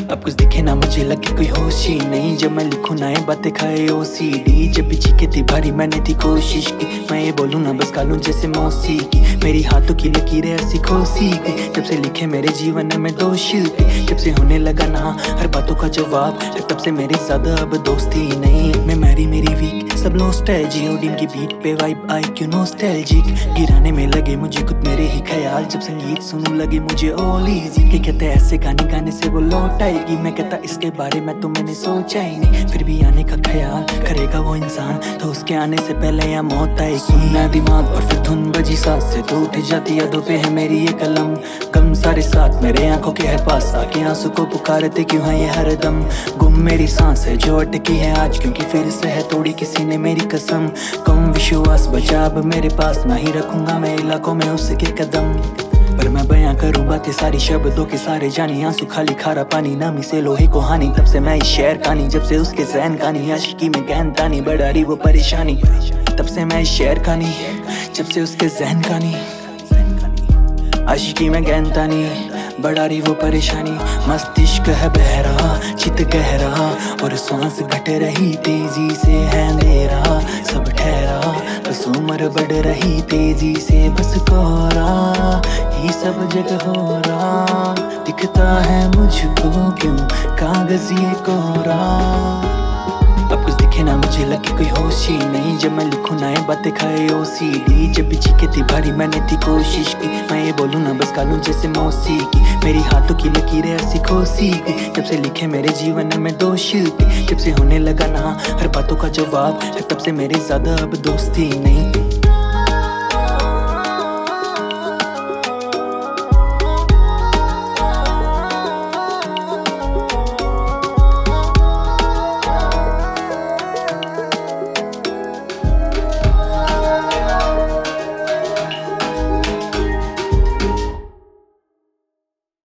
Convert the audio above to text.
अब कुछ दिखे ना मुझे लगे कोई होश ही नहीं। जब मैं लिखूं ना ये बातें खाए OCD। जब पीछे की थी भारी मैंने थी कोशिश की। मैं ये बोलूं ना बस गालूं जैसे मौसीकी। मेरी हाथों की लकीरें ऐसी खोसी गई जब से लिखे मेरे जीवन में दोष गई। जब से होने लगा ना हर बातों का जवाब, तब से मेरी ज्यादा अब दोस्ती नहीं। मैं मेरी वीक सब लॉस्ट है जियो डिम की बीट पे वाइब आई क्यों नॉस्टैल्जिक। गिराने में लगे मुझे खुद मेरे ही ख्याल जब संगीत सुनूं लगे मुझे ऑल इजी। के कहते ऐसे गाने से वो लौट आएगी। मैं कहता इसके बारे में तो मैंने सोचा ही नहीं। फिर भी आने का ख्याल करेगा वो इंसान तो उसके आने से पहले या मौत आएगी। सुनना दिमाग और फिर धुन बजी सांस से तो उठ जाती यादों पे है मेरी ये कलम। गम सारे साथ मेरे आंखों के हर पास आके आंसू को पुकारते क्यों है ये हर दम। गुम मेरी सांस है जो अटकी है आज क्योंकि फिर से है तोड़ी किसी ने मेरी कसम। कम विश्वास बचा अब मेरे पास ना ही रखूंगा मैं इलाकों में उसके कदम। पर मैं बयां करूं बातें सारी शब्दों के सारे जानी। आंसू खाली खारा पानी नामी से लोहे को हानि। तब से मैं इस शेर कहानी जब से उसके जहन कहानी। आशिकी में गहन तानी बढ़ा रही वो परेशानी। तब से मैं इस शेर कहानी जब से उसके जहन कहानी। आशिकी में गहन तानी बढ़ा रही वो परेशानी। मस्तिष्क है बहरा चित गहरा और सांस घट रही तेजी से है अंधेरा। सब ठहरा बस उम्र बढ़ रही तेजी से बस कोरा ही सब जगह हो रहा। दिखता है मुझको क्यों कागज ये कोरा। अब कुछ दिखे ना मुझे लगे कोई होश ही नहीं। जब मैं लिखूं ना ये बातें खाए OCD। जब पीछे की थी भारी मैंने थी कोशिश की। मैं ये बोलूं ना बस गालूं जैसे मौसीकी। मेरी हाथों की लकीरें ऐसी खोसी गई जब से लिखे मेरे जीवन में दोष गई। जब से होने लगा ना हर बातों का जवाब, तब से मेरी ज्यादा अब दोस्ती नहीं।